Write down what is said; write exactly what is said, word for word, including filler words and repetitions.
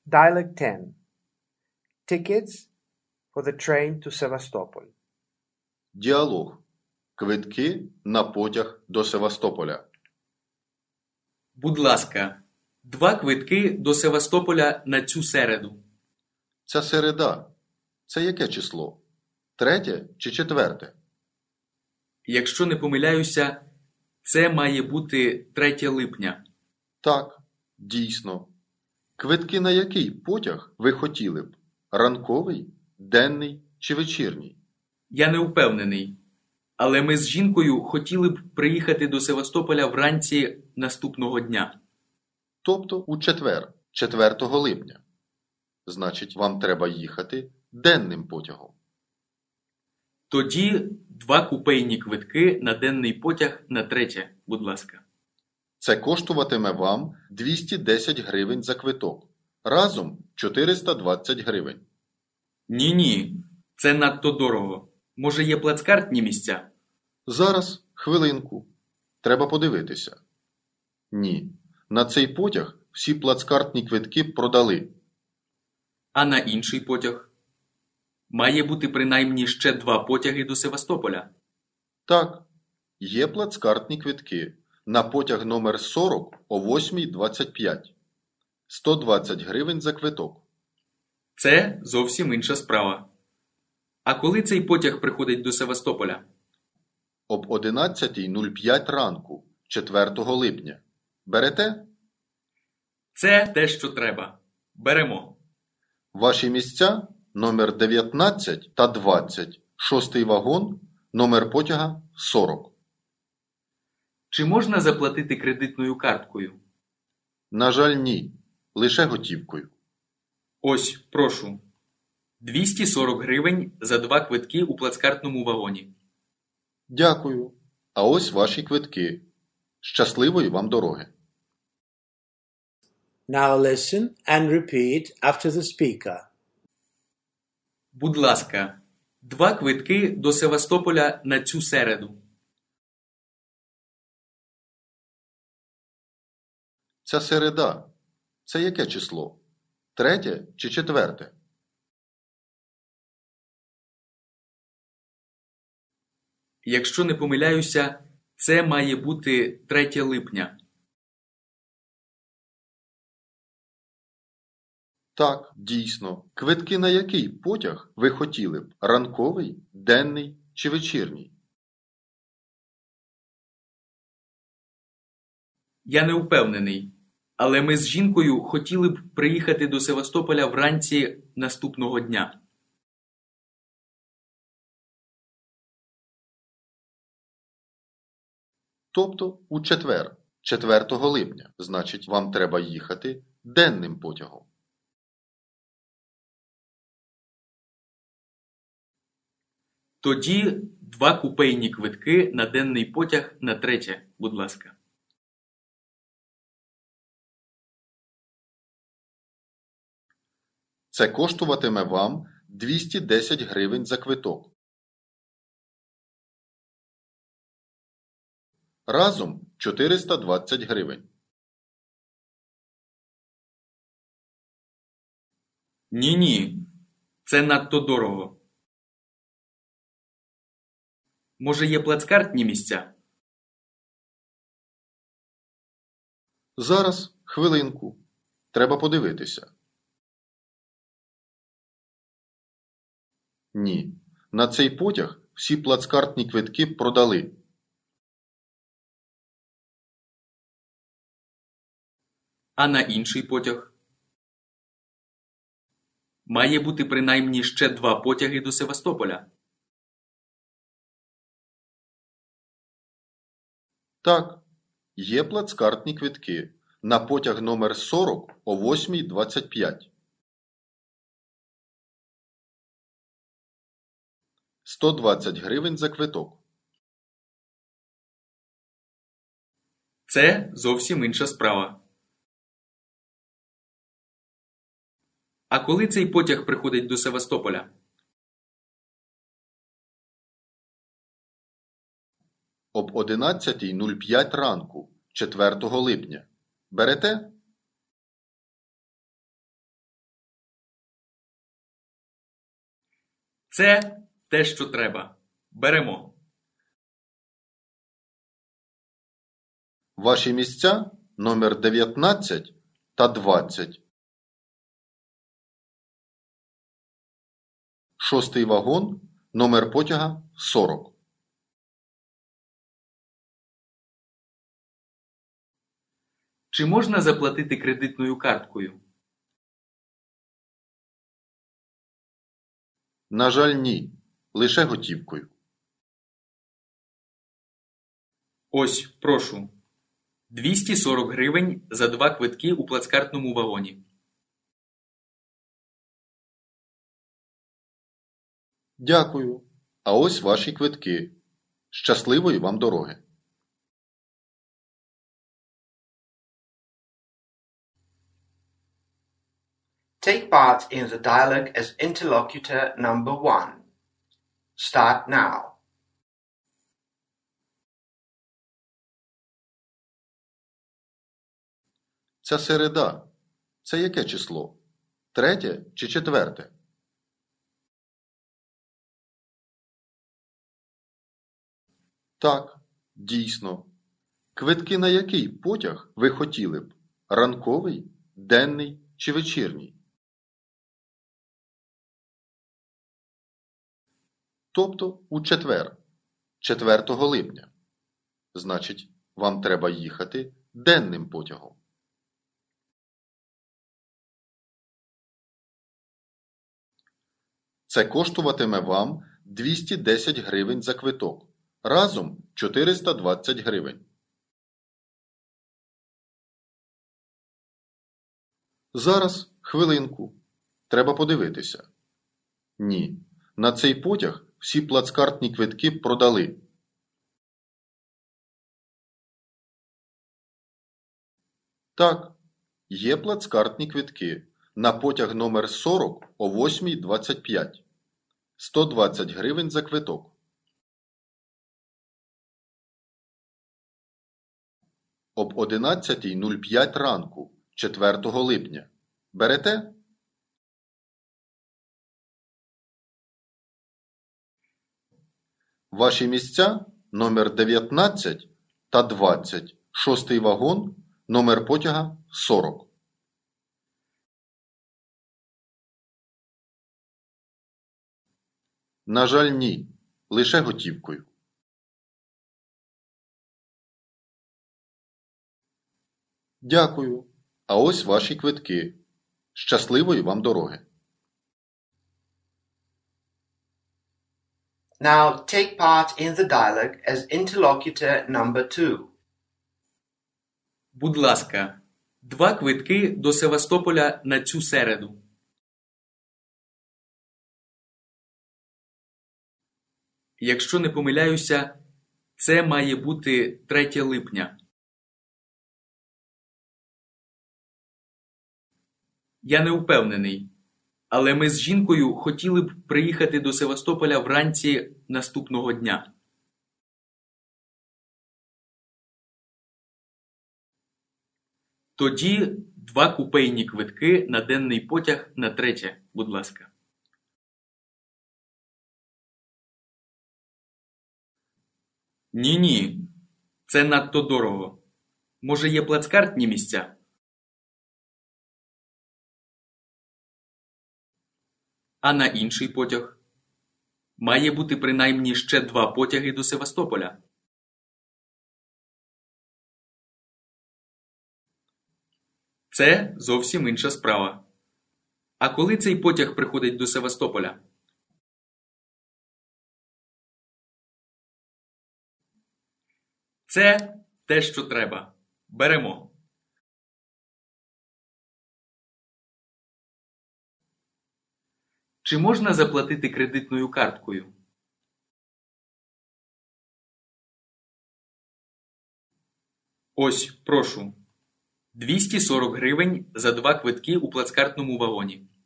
Dialogue ten. Tickets for the train to Sevastopol. Діалог. Квитки на потяг до Севастополя. Будь ласка, два квитки до Севастополя на цю середу. Ця середа. Це яке число? Третє чи четверте? Якщо не помиляюся, це має бути третє липня. Так, дійсно. Квитки на який потяг ви хотіли б? Ранковий, денний чи вечірній? Я не впевнений, але ми з жінкою хотіли б приїхати до Севастополя вранці наступного дня. Тобто у четвер, четвертого липня. Значить, вам треба їхати денним потягом. Тоді два купейні квитки на денний потяг на третє, будь ласка. Це коштуватиме вам двісті десять гривень за квиток. Разом чотириста двадцять гривень. Ні-ні, це надто дорого. Може, є плацкартні місця? Зараз, хвилинку. Треба подивитися. Ні, на цей потяг всі плацкартні квитки продали. А на інший потяг? Має бути принаймні ще два потяги до Севастополя. Так, є плацкартні квитки. На потяг номер сорок о восьмій двадцять п'ять. сто двадцять гривень за квиток. Це зовсім інша справа. А коли цей потяг приходить до Севастополя? Об одинадцятій нуль п'ять ранку, четвертого липня. Берете? Це те, що треба. Беремо. Ваші місця номер дев'ятнадцять та двадцять, шостий вагон, номер потяга сорок. Чи можна заплатити кредитною карткою? На жаль, ні. Лише готівкою. Ось, прошу. двісті сорок гривень за два квитки у плацкартному вагоні. Дякую. А ось ваші квитки. Щасливої вам дороги. Now listen and repeat after the speaker. Будь ласка, два квитки до Севастополя на цю середу. Ця середа. Це яке число? Третє чи четверте? Якщо не помиляюся, це має бути третє липня. Так, дійсно. Квитки на який потяг ви хотіли б? Ранковий, денний чи вечірній? Я не впевнений, але ми з жінкою хотіли б приїхати до Севастополя вранці наступного дня. Тобто у четвер, четвертого липня. Значить, вам треба їхати денним потягом. Тоді два купейні квитки на денний потяг на третє, будь ласка. Це коштуватиме вам двісті десять гривень за квиток. Разом чотириста двадцять гривень. Ні-ні, це надто дорого. Може, є плацкартні місця? Зараз, хвилинку. Треба подивитися. Ні, на цей потяг всі плацкартні квитки продали. А на інший потяг? Має бути принаймні ще два потяги до Севастополя. Так, є плацкартні квитки. На потяг номер сорок о восьмій двадцять п'ять. сто двадцять гривень за квиток. Це зовсім інша справа. А коли цей потяг приходить до Севастополя? Об одинадцятій нуль п'ять ранку, четвертого липня. Берете? Це те, що треба. Беремо. Ваші місця номер дев'ятнадцять та двадцять. Шостий вагон, номер потяга сорок. Чи можна заплатити кредитною карткою? На жаль, ні. Лише готівкою. Ось, прошу. двісті сорок гривень за два квитки у плацкартному вагоні. Дякую. А ось ваші квитки. Щасливої вам дороги. Take part in the dialogue as interlocutor number one. Start now. Ця середа. Це яке число? Третє чи четверте? Так, дійсно. Квитки на який потяг ви хотіли б? Ранковий, денний чи вечірній? Тобто у четвер, четвертого липня. Значить, вам треба їхати денним потягом. Це коштуватиме вам двісті десять гривень за квиток. Разом чотириста двадцять гривень. Зараз, хвилинку. Треба подивитися. Ні, на цей потяг всі плацкартні квитки продали. Так, є плацкартні квитки на потяг номер сорок о восьмій двадцять п'ять. сто двадцять гривень за квиток. Об одинадцятій нуль п'ять ранку, четвертого липня. Берете? Ваші місця номер дев'ятнадцять та двадцять. Шостий вагон, номер потяга сорок. На жаль, ні. Лише готівкою. Дякую. А ось ваші квитки. Щасливої вам дороги. Now take part in the dialogue as interlocutor number two. Будь ласка, два квитки до Севастополя на цю середу. Якщо не помиляюся, це має бути третє липня. Я не впевнений, але ми з жінкою хотіли б приїхати до Севастополя вранці наступного дня. Тоді два купейні квитки на денний потяг на третє, будь ласка. Ні-ні, це надто дорого. Може, є плацкартні місця? А на інший потяг? Має бути принаймні ще два потяги до Севастополя. Це зовсім інша справа. А коли цей потяг приходить до Севастополя? Це те, що треба. Беремо. Чи можна заплатити кредитною карткою? Ось, прошу. двісті сорок гривень за два квитки у плацкартному вагоні.